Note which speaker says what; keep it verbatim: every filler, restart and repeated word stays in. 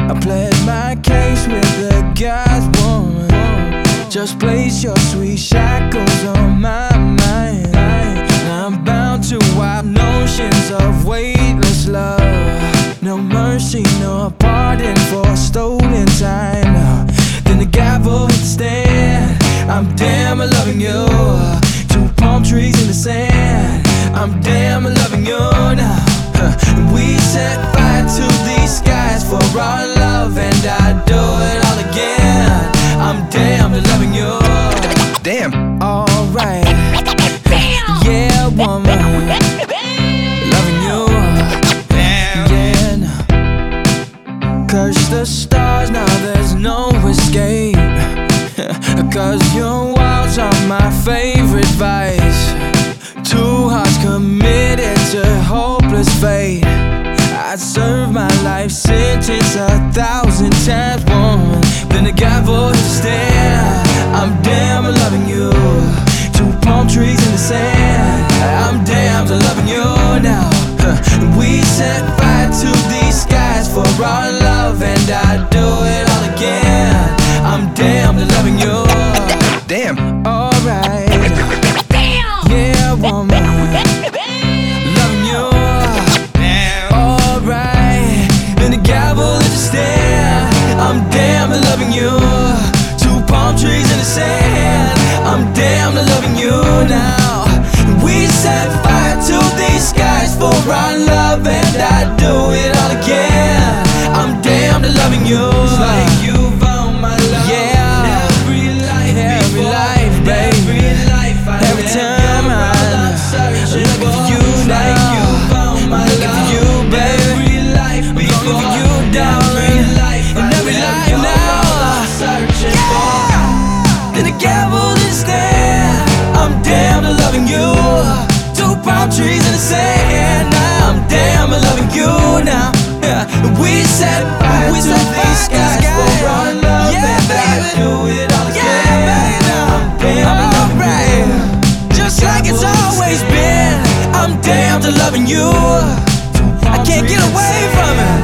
Speaker 1: I pled my case with the guy's woman. Just place your sweet shackles on my mind. Now I'm bound to wild notions of weightless love. No mercy, no pardon for stolen time. No. Then the gavel hit the stand. I'm damn loving you. Two palm trees in the sand. I'm damn loving you now. We set fire to these skies for our love, and I'd do it all again. I'm damn loving you.
Speaker 2: Damn.
Speaker 1: Alright. Yeah, woman. Loving you. Yeah, no. Curse the stars, now there's no escape. Cause your walls are my favorite vice. Two hearts committed to hopeless fate. I'd serve my life sentence a thousand times, woman. Then the gavel hit the stand. I'm damn loving you. Two palm trees in the sand. I'm damn loving you now. We set fire to these skies for our love, and I'd do it all again. I'm damn loving you.
Speaker 2: Damn.
Speaker 1: Alright. Yeah, woman. Loving you. Alright. Then the gavel hit the stand. I'm damn loving you. Two palm trees in the sand. I'm damn loving you now. We set fire to these skies for our love, and I'd do it all again. I'm damn loving you. It's like you've owned my love. Yeah. Every life, every life, baby. Every life, every time I'm searching for you, like you've owned my love. Looking for you, baby. Every life, I'm looking for you, darling. In every life now, searching for. Then the gavel is there. I'm damn loving you. Two palm trees in the sand. I'm damn loving you now. Yeah. We set fire to these skies for our love, and I do it all again. I'm damn loving you. Just like it's always been. I'm damn loving you. I can't get away from it.